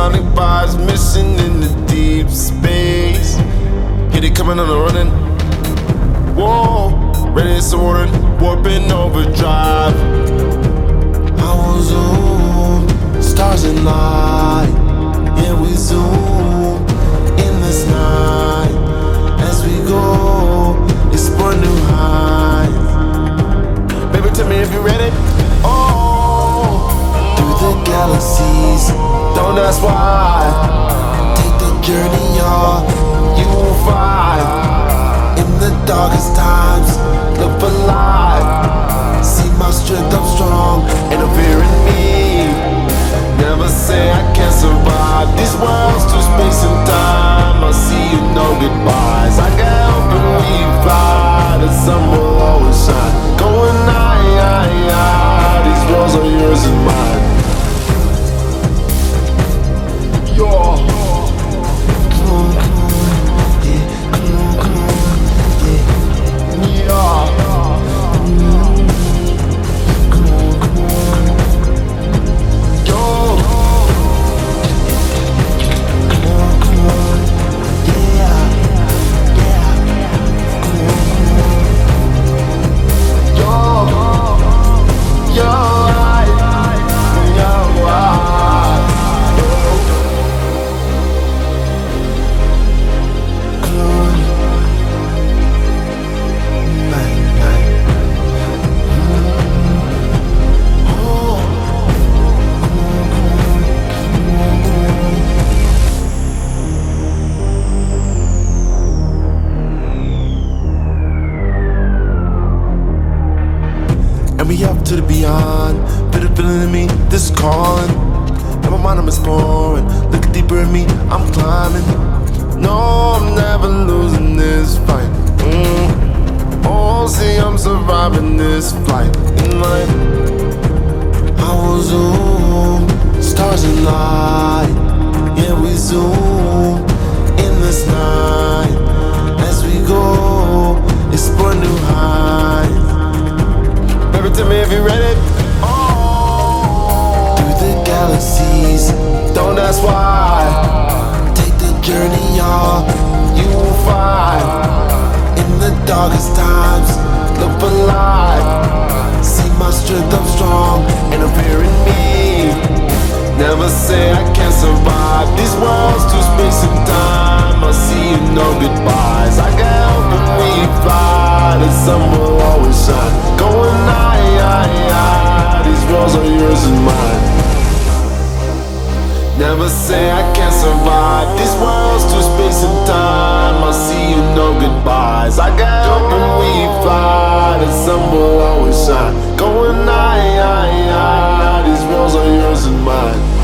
sonic vibes, mission in the deep space. Hit it coming on the running. Whoa, ready to warning, warping overdrive. I will zoom, stars in light. Yeah, we zoom in this night as we go, explore new heights. Baby, tell me if you're ready. Oh, through the galaxies, don't ask why. Take the journey, y'all, you will find. In the darkest times, look for light. See my strength, I'm strong, and I'm fearing me. Never say I can't survive these worlds through space and time. I'll see you, no goodbyes. I can help and we fly. The sun will always shine. Going high, these worlds are yours and mine. Yo. And we up to the beyond. Feel the feeling in me, this is calling. In my mind I'm exploring. Looking deeper in me, I'm climbing. No, I'm never losing this fight. Oh, see, I'm surviving this flight in life. I will zoom, stars in light. Yeah, we zoom in this night as we go, explore new heights. Baby, tell me if you're ready. Oh, through the galaxies, don't ask why. Take the journey, y'all, you will find. In the darkest times, look for light. See my strength, I'm strong, and I'm fearing me. Never say I can't survive these worlds through space and time. I'll see you, no goodbyes. I can help and we fly. The sun will always shine. Going high, these worlds are yours and mine. Never say I can't survive these worlds through space and time. I'll see you, no goodbyes. I can help and we fly. The sun will always shine. Going high, these worlds are yours and mine.